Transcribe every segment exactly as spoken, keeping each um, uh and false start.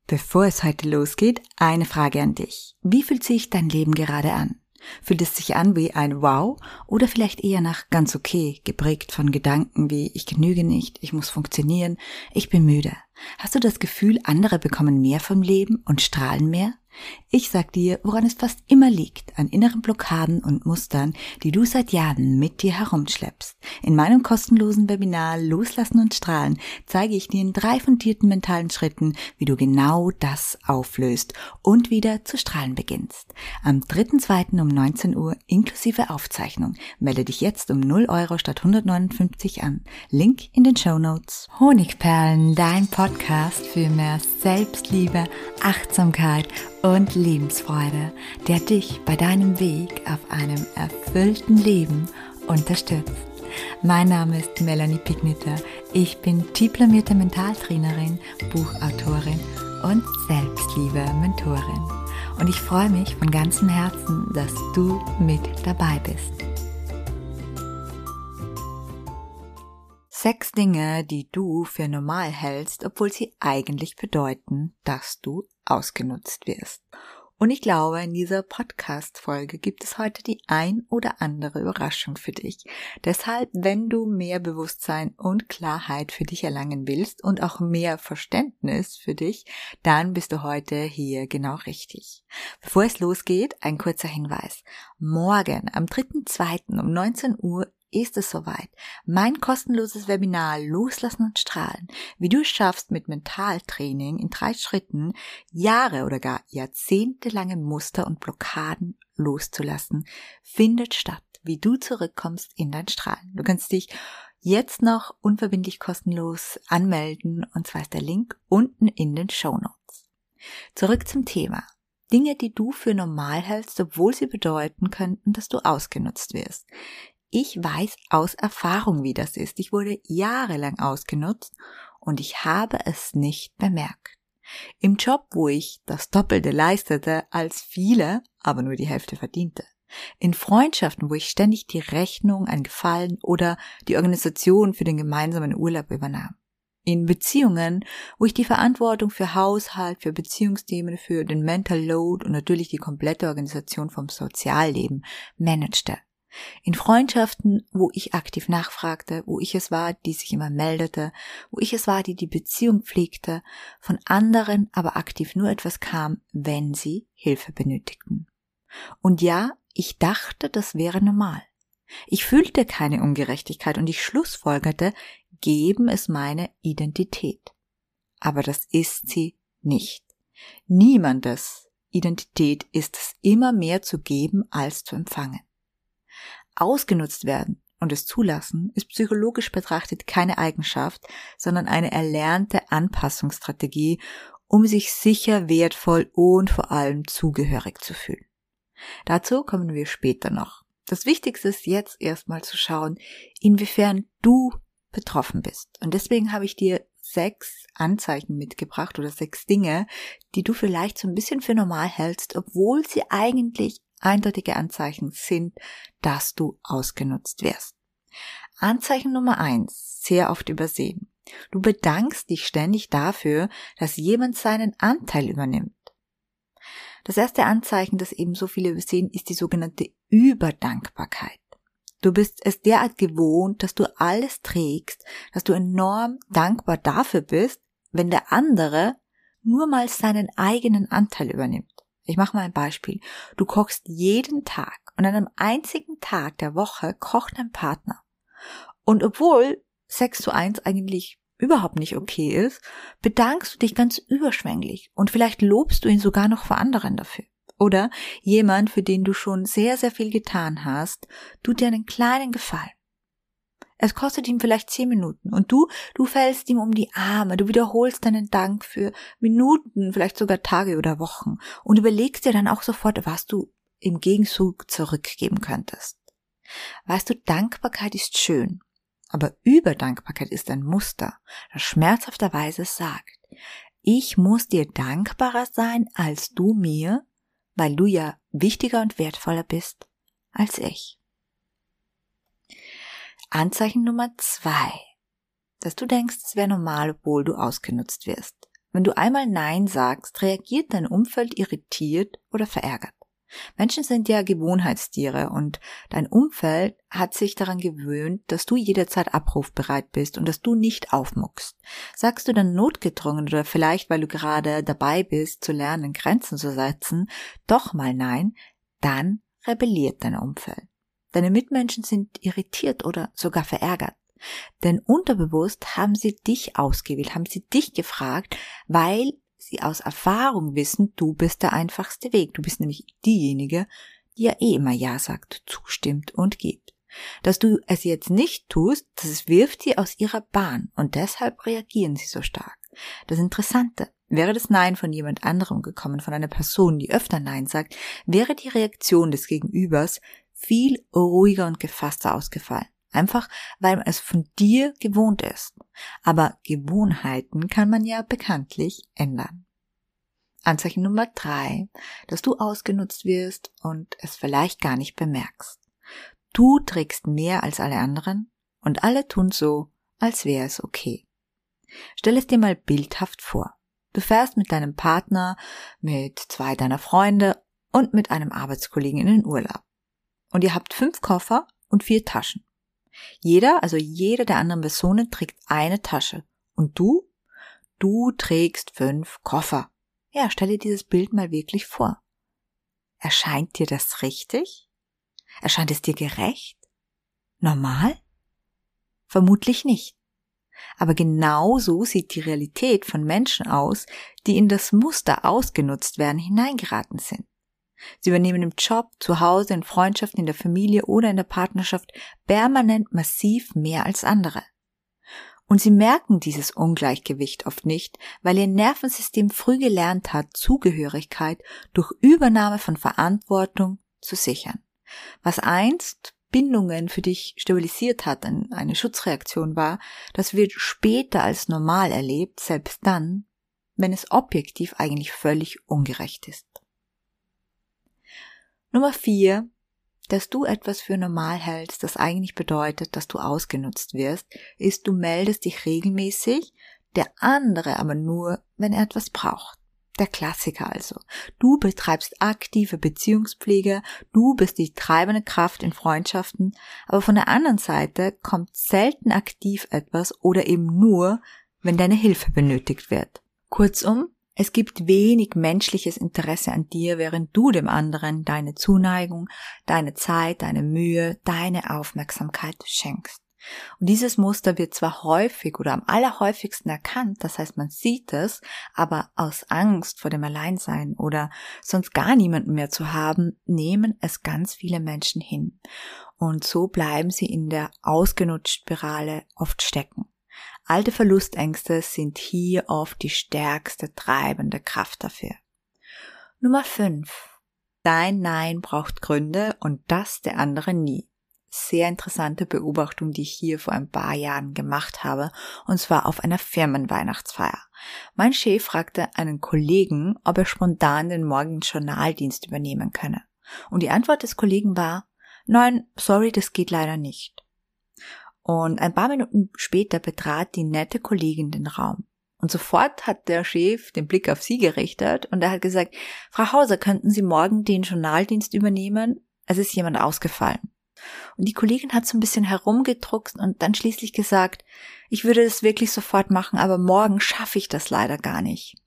Bevor es heute losgeht, eine Frage an dich. Wie fühlt sich dein Leben gerade an? Fühlt es sich an wie ein Wow oder vielleicht eher nach ganz okay, geprägt von Gedanken wie ich genüge nicht, ich muss funktionieren, ich bin müde? Hast du das Gefühl, andere bekommen mehr vom Leben und strahlen mehr? Ich sag dir, woran es fast immer liegt, an inneren Blockaden und Mustern, die du seit Jahren mit dir herumschleppst. In meinem kostenlosen Webinar Loslassen und Strahlen zeige ich dir in drei fundierten mentalen Schritten, wie du genau das auflöst und wieder zu strahlen beginnst. Am dritten zweiten um neunzehn Uhr inklusive Aufzeichnung. Melde dich jetzt um null Euro statt hundertneunundfünfzig an. Link in den Shownotes. Honigperlen, dein Podcast für mehr Selbstliebe, Achtsamkeit und Lebensfreude, der dich bei deinem Weg auf einem erfüllten Leben unterstützt. Mein Name ist Melanie Pigniter. Ich bin diplomierte Mentaltrainerin, Buchautorin und Selbstliebe-Mentorin. Und ich freue mich von ganzem Herzen, dass du mit dabei bist. Sechs Dinge, die du für normal hältst, obwohl sie eigentlich bedeuten, dass du ausgenutzt wirst. Und ich glaube, in dieser Podcast-Folge gibt es heute die ein oder andere Überraschung für dich. Deshalb, wenn du mehr Bewusstsein und Klarheit für dich erlangen willst und auch mehr Verständnis für dich, dann bist du heute hier genau richtig. Bevor es losgeht, ein kurzer Hinweis. Morgen, am dritten zweiten um neunzehn Uhr, ist es soweit. Mein kostenloses Webinar Loslassen und Strahlen, wie du es schaffst, mit Mentaltraining in drei Schritten Jahre oder gar jahrzehntelange Muster und Blockaden loszulassen, findet statt, wie du zurückkommst in dein Strahlen. Du kannst dich jetzt noch unverbindlich kostenlos anmelden, und zwar ist der Link unten in den Shownotes. Zurück zum Thema. Dinge, die du für normal hältst, obwohl sie bedeuten könnten, dass du ausgenutzt wirst. Ich weiß aus Erfahrung, wie das ist. Ich wurde jahrelang ausgenutzt und ich habe es nicht bemerkt. Im Job, wo ich das Doppelte leistete als viele, aber nur die Hälfte verdiente. In Freundschaften, wo ich ständig die Rechnung, ein Gefallen oder die Organisation für den gemeinsamen Urlaub übernahm. In Beziehungen, wo ich die Verantwortung für Haushalt, für Beziehungsthemen, für den Mental Load und natürlich die komplette Organisation vom Sozialleben managte. In Freundschaften, wo ich aktiv nachfragte, wo ich es war, die sich immer meldete, wo ich es war, die die Beziehung pflegte, von anderen aber aktiv nur etwas kam, wenn sie Hilfe benötigten. Und ja, ich dachte, das wäre normal. Ich fühlte keine Ungerechtigkeit und ich schlussfolgerte, geben es meine Identität. Aber das ist sie nicht. Niemandes Identität ist es, immer mehr zu geben als zu empfangen. Ausgenutzt werden und es zulassen ist psychologisch betrachtet keine Eigenschaft, sondern eine erlernte Anpassungsstrategie, um sich sicher, wertvoll und vor allem zugehörig zu fühlen. Dazu kommen wir später noch. Das Wichtigste ist jetzt erstmal zu schauen, inwiefern du betroffen bist. Und deswegen habe ich dir sechs Anzeichen mitgebracht oder sechs Dinge, die du vielleicht so ein bisschen für normal hältst, obwohl sie eigentlich eindeutige Anzeichen sind, dass du ausgenutzt wirst. Anzeichen Nummer eins, sehr oft übersehen. Du bedankst dich ständig dafür, dass jemand seinen Anteil übernimmt. Das erste Anzeichen, das eben so viele übersehen, ist die sogenannte Überdankbarkeit. Du bist es derart gewohnt, dass du alles trägst, dass du enorm dankbar dafür bist, wenn der andere nur mal seinen eigenen Anteil übernimmt. Ich mache mal ein Beispiel. Du kochst jeden Tag und an einem einzigen Tag der Woche kocht dein Partner. Und obwohl sechs zu eins eigentlich überhaupt nicht okay ist, bedankst du dich ganz überschwänglich und vielleicht lobst du ihn sogar noch vor anderen dafür. Oder jemand, für den du schon sehr, sehr viel getan hast, tut dir einen kleinen Gefallen. Es kostet ihm vielleicht zehn Minuten und du, du fällst ihm um die Arme, du wiederholst deinen Dank für Minuten, vielleicht sogar Tage oder Wochen und überlegst dir dann auch sofort, was du im Gegenzug zurückgeben könntest. Weißt du, Dankbarkeit ist schön, aber Überdankbarkeit ist ein Muster, das schmerzhafterweise sagt, ich muss dir dankbarer sein als du mir, weil du ja wichtiger und wertvoller bist als ich. Anzeichen Nummer zwei, dass du denkst, es wäre normal, obwohl du ausgenutzt wirst. Wenn du einmal Nein sagst, reagiert dein Umfeld irritiert oder verärgert. Menschen sind ja Gewohnheitstiere und dein Umfeld hat sich daran gewöhnt, dass du jederzeit abrufbereit bist und dass du nicht aufmuckst. Sagst du dann notgedrungen oder vielleicht, weil du gerade dabei bist, zu lernen, Grenzen zu setzen, doch mal Nein, dann rebelliert dein Umfeld. Deine Mitmenschen sind irritiert oder sogar verärgert. Denn unterbewusst haben sie dich ausgewählt, haben sie dich gefragt, weil sie aus Erfahrung wissen, du bist der einfachste Weg. Du bist nämlich diejenige, die ja eh immer Ja sagt, zustimmt und gibt. Dass du es jetzt nicht tust, das wirft sie aus ihrer Bahn und deshalb reagieren sie so stark. Das Interessante, wäre das Nein von jemand anderem gekommen, von einer Person, die öfter Nein sagt, wäre die Reaktion des Gegenübers viel ruhiger und gefasster ausgefallen. Einfach, weil man es von dir gewohnt ist. Aber Gewohnheiten kann man ja bekanntlich ändern. Anzeichen Nummer drei, dass du ausgenutzt wirst und es vielleicht gar nicht bemerkst. Du trägst mehr als alle anderen und alle tun so, als wäre es okay. Stell es dir mal bildhaft vor. Du fährst mit deinem Partner, mit zwei deiner Freunde und mit einem Arbeitskollegen in den Urlaub. Und ihr habt fünf Koffer und vier Taschen. Jeder, also jede der anderen Personen trägt eine Tasche. Und du? Du trägst fünf Koffer. Ja, stell dir dieses Bild mal wirklich vor. Erscheint dir das richtig? Erscheint es dir gerecht? Normal? Vermutlich nicht. Aber genau so sieht die Realität von Menschen aus, die in das Muster ausgenutzt werden, hineingeraten sind. Sie übernehmen im Job, zu Hause, in Freundschaften, in der Familie oder in der Partnerschaft permanent massiv mehr als andere. Und sie merken dieses Ungleichgewicht oft nicht, weil ihr Nervensystem früh gelernt hat, Zugehörigkeit durch Übernahme von Verantwortung zu sichern. Was einst Bindungen für dich stabilisiert hat, eine Schutzreaktion war, das wird später als normal erlebt, selbst dann, wenn es objektiv eigentlich völlig ungerecht ist. Nummer vier, dass du etwas für normal hältst, das eigentlich bedeutet, dass du ausgenutzt wirst, ist, du meldest dich regelmäßig, der andere aber nur, wenn er etwas braucht. Der Klassiker also. Du betreibst aktive Beziehungspflege, du bist die treibende Kraft in Freundschaften, aber von der anderen Seite kommt selten aktiv etwas oder eben nur, wenn deine Hilfe benötigt wird. Kurzum, es gibt wenig menschliches Interesse an dir, während du dem anderen deine Zuneigung, deine Zeit, deine Mühe, deine Aufmerksamkeit schenkst. Und dieses Muster wird zwar häufig oder am allerhäufigsten erkannt, das heißt man sieht es, aber aus Angst vor dem Alleinsein oder sonst gar niemanden mehr zu haben, nehmen es ganz viele Menschen hin. Und so bleiben sie in der Ausgenutzt-Spirale oft stecken. Alte Verlustängste sind hier oft die stärkste treibende Kraft dafür. Nummer fünf. Dein Nein braucht Gründe und das der andere nie. Sehr interessante Beobachtung, die ich hier vor ein paar Jahren gemacht habe, und zwar auf einer Firmenweihnachtsfeier. Mein Chef fragte einen Kollegen, ob er spontan den morgigen Journaldienst übernehmen könne. Und die Antwort des Kollegen war, nein, sorry, das geht leider nicht. Und ein paar Minuten später betrat die nette Kollegin den Raum. Und sofort hat der Chef den Blick auf sie gerichtet und er hat gesagt, Frau Hauser, könnten Sie morgen den Journaldienst übernehmen? Es ist jemand ausgefallen. Und die Kollegin hat so ein bisschen herumgedruckst und dann schließlich gesagt, ich würde das wirklich sofort machen, aber morgen schaffe ich das leider gar nicht.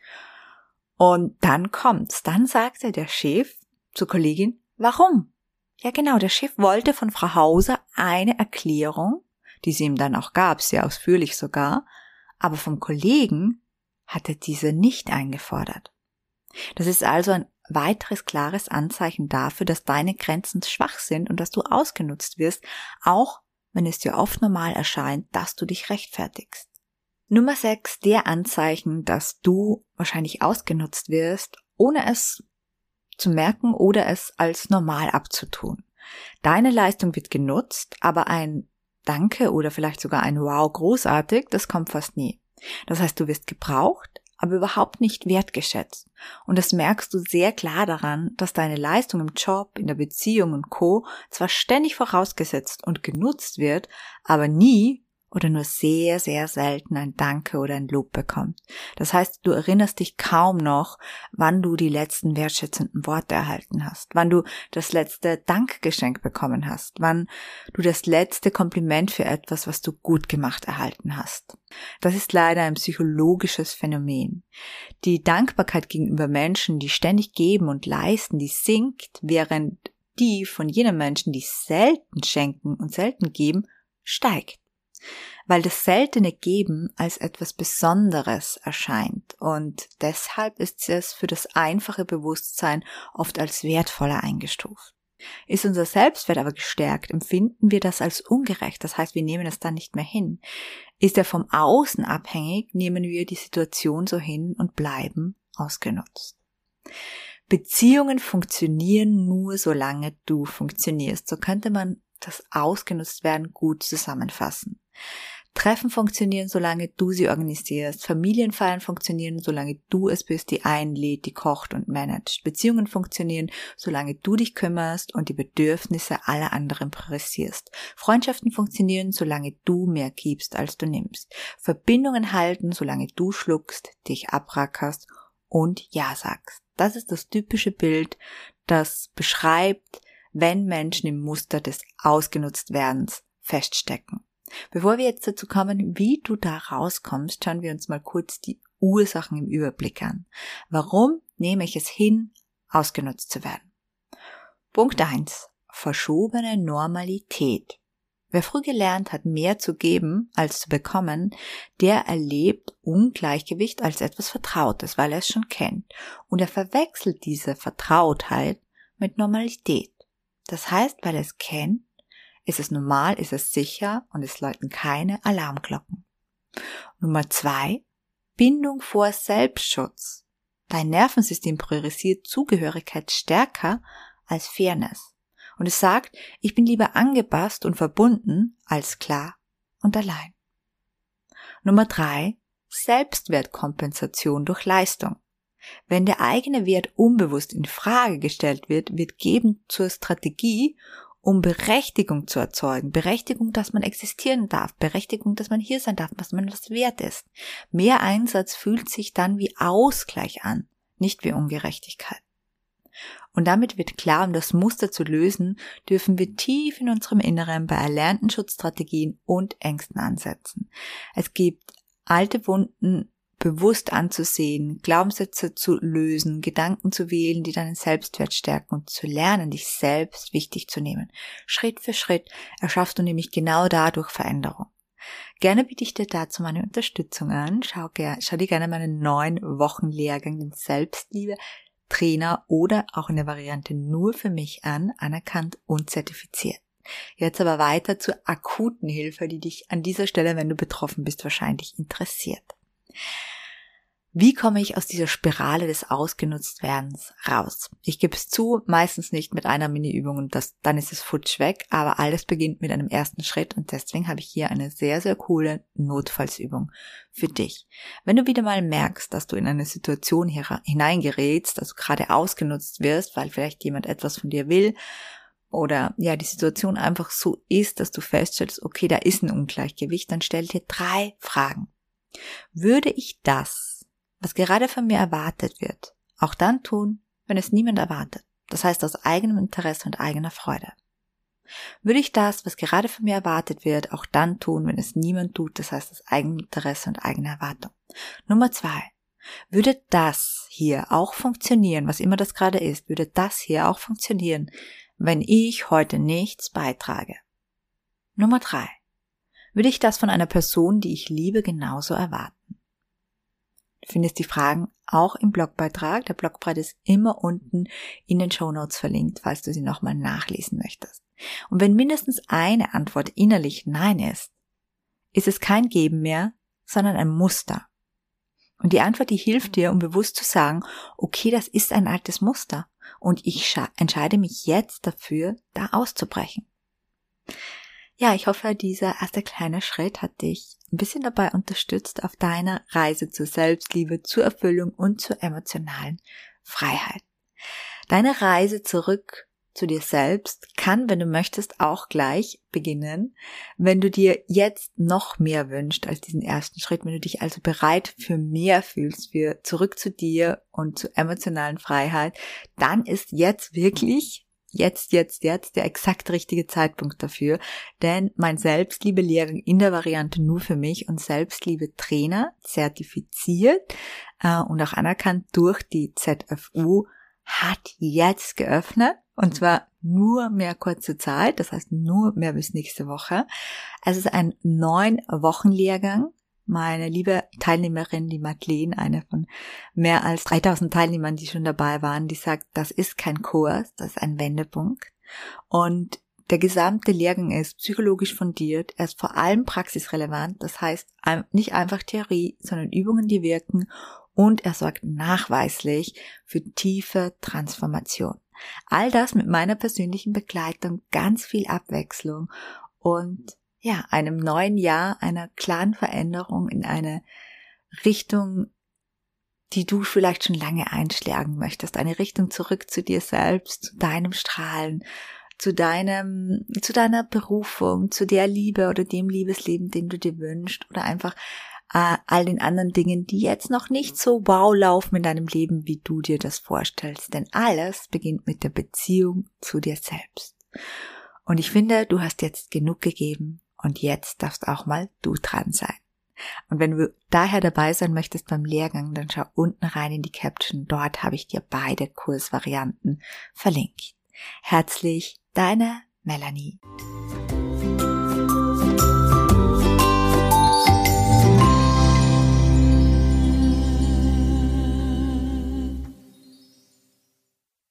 Und dann kommt's. Dann sagte der Chef zur Kollegin, warum? Ja genau, der Chef wollte von Frau Hauser eine Erklärung, die sie ihm dann auch gab, sehr ausführlich sogar, aber vom Kollegen hat er diese nicht eingefordert. Das ist also ein weiteres klares Anzeichen dafür, dass deine Grenzen schwach sind und dass du ausgenutzt wirst, auch wenn es dir oft normal erscheint, dass du dich rechtfertigst. Nummer sechs, der Anzeichen, dass du wahrscheinlich ausgenutzt wirst, ohne es zu merken oder es als normal abzutun. Deine Leistung wird genutzt, aber ein Danke oder vielleicht sogar ein Wow, großartig, das kommt fast nie. Das heißt, du wirst gebraucht, aber überhaupt nicht wertgeschätzt. Und das merkst du sehr klar daran, dass deine Leistung im Job, in der Beziehung und Co. zwar ständig vorausgesetzt und genutzt wird, aber nie oder nur sehr, sehr selten ein Danke oder ein Lob bekommt. Das heißt, du erinnerst dich kaum noch, wann du die letzten wertschätzenden Worte erhalten hast, wann du das letzte Dankgeschenk bekommen hast, wann du das letzte Kompliment für etwas, was du gut gemacht, erhalten hast. Das ist leider ein psychologisches Phänomen. Die Dankbarkeit gegenüber Menschen, die ständig geben und leisten, die sinkt, während die von jenen Menschen, die selten schenken und selten geben, steigt. Weil das seltene Geben als etwas Besonderes erscheint und deshalb ist es für das einfache Bewusstsein oft als wertvoller eingestuft. Ist unser Selbstwert aber gestärkt, empfinden wir das als ungerecht, das heißt, wir nehmen es dann nicht mehr hin. Ist er vom Außen abhängig, nehmen wir die Situation so hin und bleiben ausgenutzt. Beziehungen funktionieren nur, solange du funktionierst. So könnte man das Ausgenutztwerden gut zusammenfassen. Treffen funktionieren, solange du sie organisierst. Familienfeiern funktionieren, solange du es bist, die einlädt, die kocht und managt. Beziehungen funktionieren, solange du dich kümmerst und die Bedürfnisse aller anderen priorisierst. Freundschaften funktionieren, solange du mehr gibst, als du nimmst. Verbindungen halten, solange du schluckst, dich abrackerst und Ja sagst. Das ist das typische Bild, das beschreibt, wenn Menschen im Muster des Ausgenutztwerdens feststecken. Bevor wir jetzt dazu kommen, wie du da rauskommst, schauen wir uns mal kurz die Ursachen im Überblick an. Warum nehme ich es hin, ausgenutzt zu werden? Punkt eins. Verschobene Normalität. Wer früh gelernt hat, mehr zu geben als zu bekommen, der erlebt Ungleichgewicht als etwas Vertrautes, weil er es schon kennt. Und er verwechselt diese Vertrautheit mit Normalität. Das heißt, weil er es kennt, ist es normal, ist es sicher und es läuten keine Alarmglocken. Nummer zwei. Bindung vor Selbstschutz. Dein Nervensystem priorisiert Zugehörigkeit stärker als Fairness. Und es sagt, ich bin lieber angepasst und verbunden als klar und allein. Nummer drei. Selbstwertkompensation durch Leistung. Wenn der eigene Wert unbewusst in Frage gestellt wird, wird Geben zur Strategie, um Berechtigung zu erzeugen. Berechtigung, dass man existieren darf. Berechtigung, dass man hier sein darf, dass man was wert ist. Mehr Einsatz fühlt sich dann wie Ausgleich an, nicht wie Ungerechtigkeit. Und damit wird klar, um das Muster zu lösen, dürfen wir tief in unserem Inneren bei erlernten Schutzstrategien und Ängsten ansetzen. Es gibt alte Wunden bewusst anzusehen, Glaubenssätze zu lösen, Gedanken zu wählen, die deinen Selbstwert stärken und zu lernen, dich selbst wichtig zu nehmen. Schritt für Schritt erschaffst du nämlich genau dadurch Veränderung. Gerne biete ich dir dazu meine Unterstützung an. Schau, schau dir gerne meinen neuen Wochenlehrgang, den Selbstliebe Trainer oder auch in der Variante nur für mich an, anerkannt und zertifiziert. Jetzt aber weiter zur akuten Hilfe, die dich an dieser Stelle, wenn du betroffen bist, wahrscheinlich interessiert. Wie komme ich aus dieser Spirale des Ausgenutztwerdens raus? Ich gebe es zu, meistens nicht mit einer Mini-Übung und das, dann ist es futsch weg, aber alles beginnt mit einem ersten Schritt und deswegen habe ich hier eine sehr, sehr coole Notfallsübung für dich. Wenn du wieder mal merkst, dass du in eine Situation hineingerätst, dass du gerade ausgenutzt wirst, weil vielleicht jemand etwas von dir will oder ja die Situation einfach so ist, dass du feststellst, okay, da ist ein Ungleichgewicht, dann stell dir drei Fragen. Würde ich das, was gerade von mir erwartet wird, auch dann tun, wenn es niemand erwartet? Das heißt aus eigenem Interesse und eigener Freude. Würde ich das, was gerade von mir erwartet wird, auch dann tun, wenn es niemand tut? Das heißt aus eigenem Interesse und eigener Erwartung. Nummer zwei. Würde das hier auch funktionieren, was immer das gerade ist, würde das hier auch funktionieren, wenn ich heute nichts beitrage? Nummer drei. Würde ich das von einer Person, die ich liebe, genauso erwarten? Du findest die Fragen auch im Blogbeitrag. Der Blogbeitrag ist immer unten in den Shownotes verlinkt, falls du sie nochmal nachlesen möchtest. Und wenn mindestens eine Antwort innerlich Nein ist, ist es kein Geben mehr, sondern ein Muster. Und die Antwort, die hilft dir, um bewusst zu sagen, okay, das ist ein altes Muster und ich entscheide mich jetzt dafür, da auszubrechen. Ja, ich hoffe, dieser erste kleine Schritt hat dich ein bisschen dabei unterstützt auf deiner Reise zur Selbstliebe, zur Erfüllung und zur emotionalen Freiheit. Deine Reise zurück zu dir selbst kann, wenn du möchtest, auch gleich beginnen, wenn du dir jetzt noch mehr wünschst als diesen ersten Schritt, wenn du dich also bereit für mehr fühlst, für zurück zu dir und zur emotionalen Freiheit, dann ist jetzt wirklich, jetzt, jetzt, jetzt der exakt richtige Zeitpunkt dafür, denn mein Selbstliebe-Lehrgang in der Variante nur für mich und Selbstliebe-Trainer, zertifiziert äh, und auch anerkannt durch die Z F U, hat jetzt geöffnet. Und zwar nur mehr kurze Zeit, das heißt nur mehr bis nächste Woche. Es ist ein neun Wochen Lehrgang. Meine liebe Teilnehmerin, die Madeleine, eine von mehr als dreitausend Teilnehmern, die schon dabei waren, die sagt, das ist kein Kurs, das ist ein Wendepunkt. Und der gesamte Lehrgang ist psychologisch fundiert, er ist vor allem praxisrelevant, das heißt nicht einfach Theorie, sondern Übungen, die wirken, und er sorgt nachweislich für tiefe Transformation. All das mit meiner persönlichen Begleitung, ganz viel Abwechslung und ja, einem neuen Jahr, einer klaren Veränderung in eine Richtung, die du vielleicht schon lange einschlagen möchtest, eine Richtung zurück zu dir selbst, zu deinem Strahlen, zu deinem, zu deiner Berufung, zu der Liebe oder dem Liebesleben, den du dir wünschst, oder einfach äh, all den anderen Dingen, die jetzt noch nicht so wow laufen in deinem Leben, wie du dir das vorstellst. Denn alles beginnt mit der Beziehung zu dir selbst. Und ich finde, du hast jetzt genug gegeben und jetzt darfst auch mal du dran sein. Und wenn du daher dabei sein möchtest beim Lehrgang, dann schau unten rein in die Caption. Dort habe ich dir beide Kursvarianten verlinkt. Herzlich, deine Melanie.